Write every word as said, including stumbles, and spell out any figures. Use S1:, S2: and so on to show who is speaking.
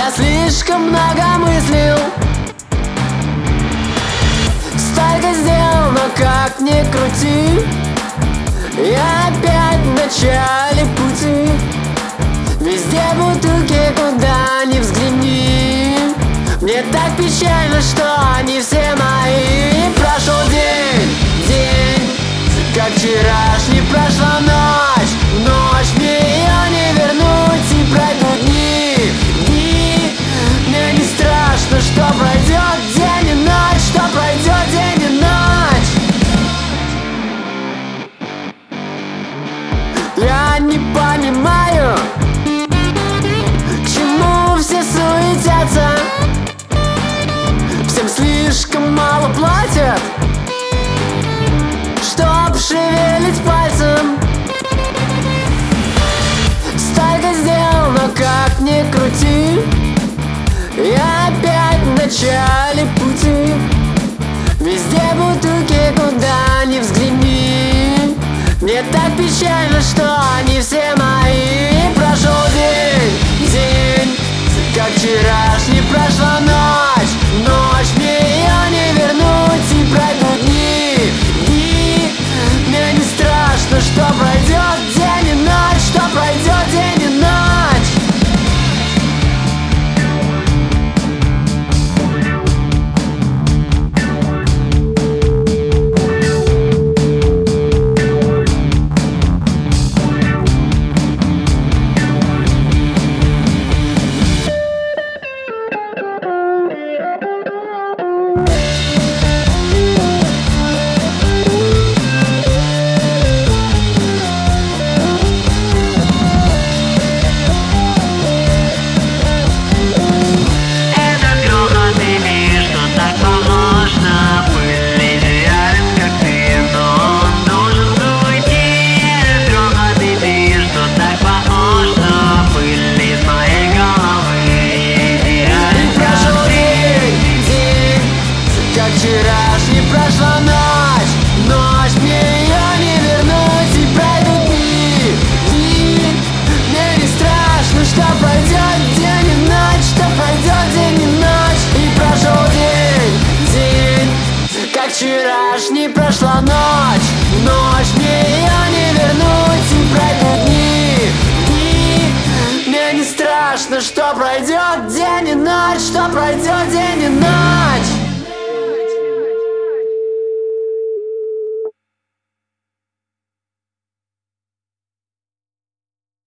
S1: Я слишком много мыслил, столько сделал, но как ни крути, я опять в начале пути. Везде бутылки, куда ни взгляни. Мне так печально, что они все мои. Прошел день, день, как вчерашний, прошла ночь, ночь, мне ее не вернуть. И пройдут дни, дни, мне не страшно, что пройдет день и ночь, что пройдет день и ночь. Я не понимаю, к чему все суетятся. Всем слишком мало платят, чтоб шевелить пальцем. Столько сделал, но как ни крути, я опять в начале пути. Везде бутылки, куда ни взгляни. Мне так печально, что они все мои. Прошел день, день, как вчерашний, прошла ночь, ночь, мне ее не вернуть. И пройдут дни, дни, мне не страшно, что пройдет день и ночь, что пройдет день и ночь. Вчерашний, прошла ночь, ночь, мне ее не вернуть. И пройдут дни, дни, мне не страшно, что пройдет день и ночь, что пройдет день и ночь. И прошел день, день, как вчерашний, прошла ночь, ночь, мне ее не вернуть. И пройдут дни, дни, мне не страшно, что пройдет день и ночь, что пройдет день и ночь.